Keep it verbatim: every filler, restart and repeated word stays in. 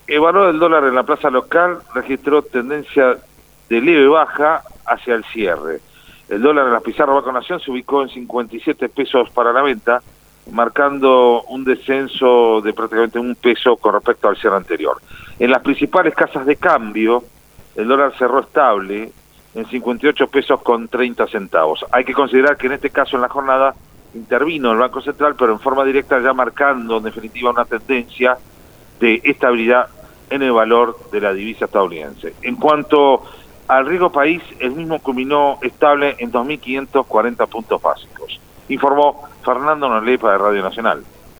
El valor del dólar en la plaza local registró tendencia de leve baja hacia el cierre. El dólar en la pizarra Banco Nación se ubicó en cincuenta y siete pesos para la venta, marcando un descenso de prácticamente un peso con respecto al cierre anterior. En las principales casas de cambio, el dólar cerró estable en cincuenta y ocho pesos con treinta centavos. Hay que considerar que en este caso en la jornada intervino el Banco Central, pero en forma directa ya marcando en definitiva una tendencia de estabilidad en el valor de la divisa estadounidense. En cuanto al riesgo país, el mismo culminó estable en dos mil quinientos cuarenta puntos básicos. Informó Fernando Norley para Radio Nacional.